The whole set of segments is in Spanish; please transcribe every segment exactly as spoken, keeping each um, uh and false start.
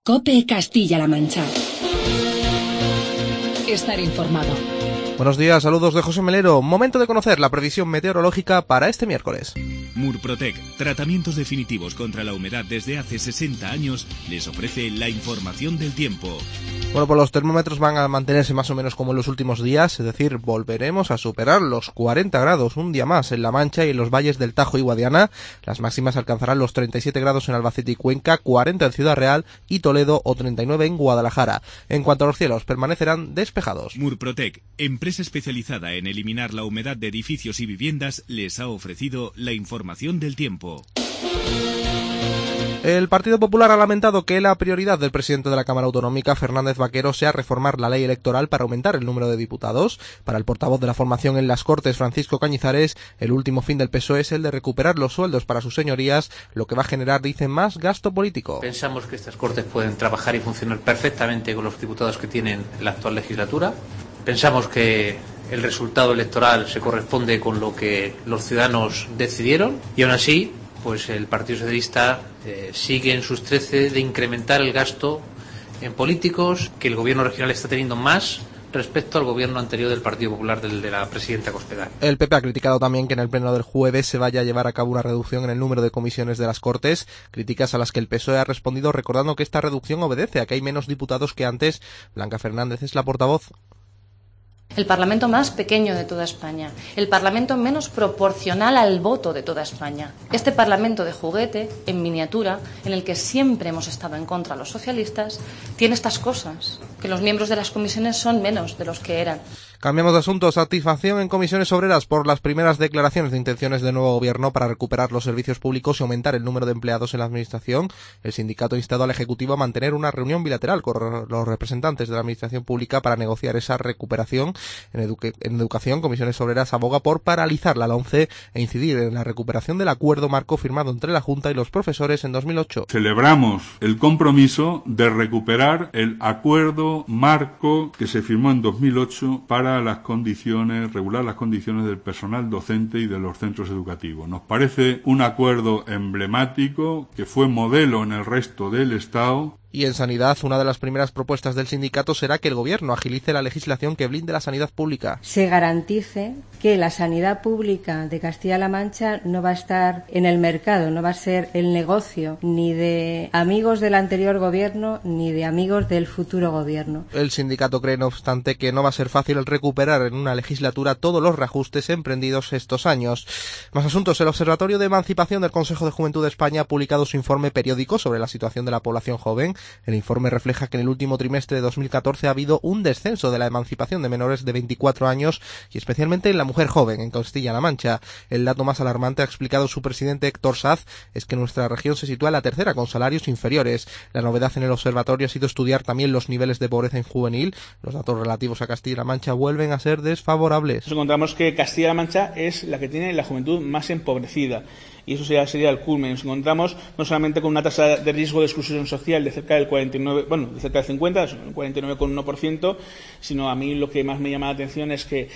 COPE Castilla-La Mancha. Estar informado. Buenos días, saludos de José Melero. Momento de conocer la previsión meteorológica para este miércoles. Murprotec, tratamientos definitivos contra la humedad desde hace sesenta años, les ofrece la información del tiempo. Bueno, pues los termómetros van a mantenerse más o menos como en los últimos días, es decir, volveremos a superar los cuarenta grados un día más en La Mancha y en los valles del Tajo y Guadiana. Las máximas alcanzarán los treinta y siete grados en Albacete y Cuenca, cuarenta en Ciudad Real y Toledo o treinta y nueve en Guadalajara. En cuanto a los cielos, permanecerán despejados. Murprotec, empresa especializada en eliminar la humedad de edificios y viviendas, les ha ofrecido la información del tiempo. El Partido Popular ha lamentado que la prioridad del presidente de la Cámara Autonómica, Fernández Vaquero, sea reformar la ley electoral para aumentar el número de diputados. Para el portavoz de la formación en las Cortes, Francisco Cañizares, el último fin del P S O E es el de recuperar los sueldos para sus señorías, lo que va a generar, dicen, más gasto político. Pensamos que estas Cortes pueden trabajar y funcionar perfectamente con los diputados que tienen la actual legislatura. Pensamos que el resultado electoral se corresponde con lo que los ciudadanos decidieron y aún así pues el Partido Socialista eh, sigue en sus trece de incrementar el gasto en políticos, que el gobierno regional está teniendo más respecto al gobierno anterior del Partido Popular, del de la presidenta Cospedal. El P P ha criticado también que en el pleno del jueves se vaya a llevar a cabo una reducción en el número de comisiones de las Cortes, críticas a las que el P S O E ha respondido recordando que esta reducción obedece a que hay menos diputados que antes. Blanca Fernández es la portavoz. El Parlamento más pequeño de toda España, el Parlamento menos proporcional al voto de toda España. Este Parlamento de juguete, en miniatura, en el que siempre hemos estado en contra los socialistas, tiene estas cosas, que los miembros de las comisiones son menos de los que eran. Cambiamos de asunto. Satisfacción en comisiones obreras por las primeras declaraciones de intenciones del nuevo gobierno para recuperar los servicios públicos y aumentar el número de empleados en la administración. El sindicato ha instado al Ejecutivo a mantener una reunión bilateral con los representantes de la administración pública para negociar esa recuperación. En, eduque, en educación, comisiones obreras aboga por paralizar la LOMCE e incidir en la recuperación del acuerdo marco firmado entre la Junta y los profesores en dos mil ocho. Celebramos el compromiso de recuperar el acuerdo marco que se firmó en dos mil ocho para las condiciones, regular las condiciones del personal docente y de los centros educativos. Nos parece un acuerdo emblemático que fue modelo en el resto del Estado. Y en sanidad, una de las primeras propuestas del sindicato será que el gobierno agilice la legislación que blinde la sanidad pública. Se garantice que la sanidad pública de Castilla-La Mancha no va a estar en el mercado, no va a ser el negocio ni de amigos del anterior gobierno ni de amigos del futuro gobierno. El sindicato cree, no obstante, que no va a ser fácil el recuperar en una legislatura todos los reajustes emprendidos estos años. Más asuntos. El Observatorio de Emancipación del Consejo de Juventud de España ha publicado su informe periódico sobre la situación de la población joven. El informe refleja que en el último trimestre de dos mil catorce ha habido un descenso de la emancipación de menores de veinticuatro años y especialmente en la mujer joven en Castilla-La Mancha. El dato más alarmante, ha explicado su presidente Héctor Saz, es que nuestra región se sitúa en la tercera con salarios inferiores. La novedad en el observatorio ha sido estudiar también los niveles de pobreza juvenil. Los datos relativos a Castilla-La Mancha vuelven a ser desfavorables. Nos encontramos que Castilla-La Mancha es la que tiene la juventud más empobrecida. Y eso sería, sería el culmen. Nos encontramos no solamente con una tasa de riesgo de exclusión social de cerca del cuarenta y nueve, bueno, de cerca del cincuenta, cuarenta y nueve coma uno por ciento, sino a mí lo que más me llama la atención es que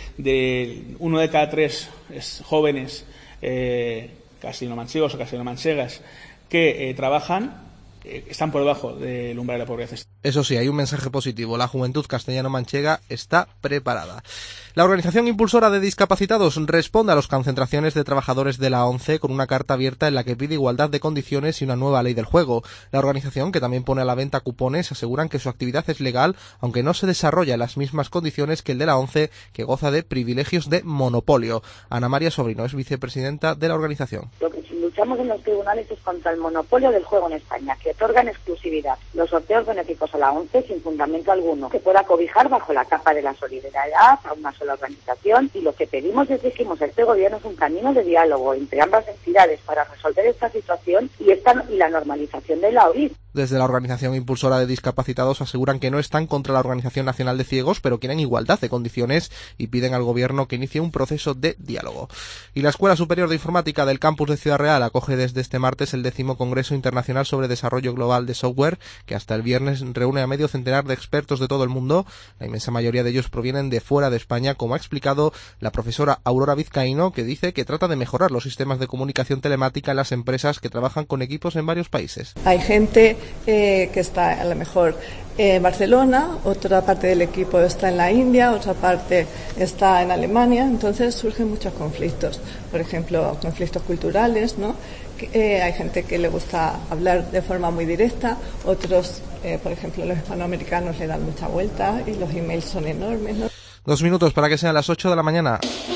de uno de cada tres es jóvenes eh, castellano-manchegos o castellano-manchegas que eh, trabajan, eh, están por debajo del umbral de la pobreza. Eso sí, hay un mensaje positivo. La juventud castellano-manchega está preparada. La organización impulsora de discapacitados responde a las concentraciones de trabajadores de la ONCE con una carta abierta en la que pide igualdad de condiciones y una nueva ley del juego. La organización, que también pone a la venta cupones, aseguran que su actividad es legal, aunque no se desarrolla en las mismas condiciones que el de la ONCE, que goza de privilegios de monopolio. Ana María Sobrino es vicepresidenta de la organización. Lo que luchamos en los tribunales es contra el monopolio del juego en España, que otorga en exclusividad los sorteos benéficos a la ONCE sin fundamento alguno, que pueda cobijar bajo la capa de la solidaridad a una sola organización, y lo que pedimos y exigimos a este gobierno es un camino de diálogo entre ambas entidades para resolver esta situación y, esta, y la normalización de la O I S. Desde la organización impulsora de discapacitados aseguran que no están contra la Organización Nacional de Ciegos, pero quieren igualdad de condiciones y piden al gobierno que inicie un proceso de diálogo. Y la Escuela Superior de Informática del campus de Ciudad Real acoge desde este martes el décimo Congreso Internacional sobre Desarrollo desarrollo global de software, que hasta el viernes reúne a medio centenar de expertos de todo el mundo. La inmensa mayoría de ellos provienen de fuera de España, como ha explicado la profesora Aurora Vizcaíno, que dice que trata de mejorar los sistemas de comunicación telemática en las empresas que trabajan con equipos en varios países. Hay gente eh, que está a lo mejor en Barcelona, otra parte del equipo está en la India, otra parte está en Alemania, entonces surgen muchos conflictos, por ejemplo, conflictos culturales, ¿no? Eh, hay gente que le gusta hablar de forma muy directa, otros, eh, por ejemplo, los hispanoamericanos le dan mucha vuelta y los emails son enormes, ¿no? Dos minutos para que sean las ocho de la mañana.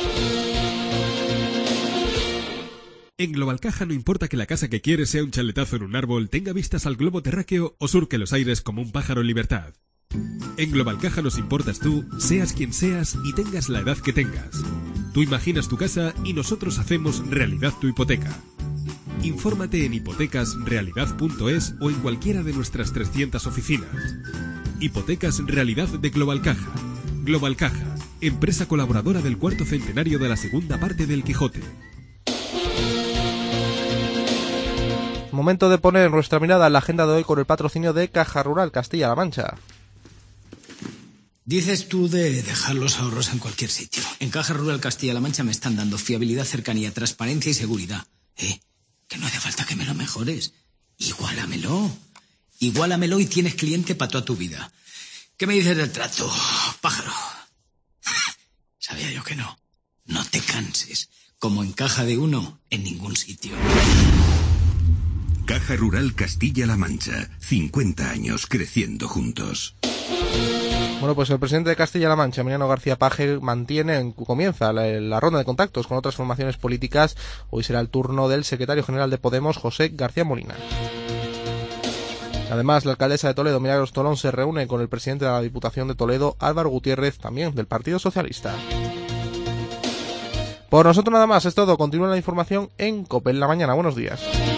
En Globalcaja no importa que la casa que quieres sea un chaletazo en un árbol, tenga vistas al globo terráqueo o surque los aires como un pájaro en libertad. En Globalcaja nos importas tú, seas quien seas y tengas la edad que tengas. Tú imaginas tu casa y nosotros hacemos realidad tu hipoteca. Infórmate en hipotecas realidad punto es o en cualquiera de nuestras trescientas oficinas. Hipotecas Realidad de Globalcaja. Globalcaja, empresa colaboradora del cuarto centenario de la segunda parte del Quijote. Momento de poner nuestra mirada en la agenda de hoy con el patrocinio de Caja Rural Castilla-La Mancha. Dices tú de dejar los ahorros en cualquier sitio. En Caja Rural Castilla-La Mancha me están dando fiabilidad, cercanía, transparencia y seguridad. ¿Eh? Que no hace falta que me lo mejores. Igualamelo. Igualamelo y tienes cliente para toda tu vida. ¿Qué me dices del trato, pájaro? Sabía yo que no. No te canses. Como en caja de uno, en ningún sitio. Caja Rural Castilla-La Mancha. cincuenta años creciendo juntos. Bueno, pues el presidente de Castilla-La Mancha, Emiliano García Paje, mantiene, comienza la, la ronda de contactos con otras formaciones políticas. Hoy será el turno del secretario general de Podemos, José García Molina. Además, la alcaldesa de Toledo, Milagros Tolón, se reúne con el presidente de la Diputación de Toledo, Álvaro Gutiérrez, también del Partido Socialista. Por nosotros nada más, es todo. Continúa la información en COPE en la mañana. Buenos días.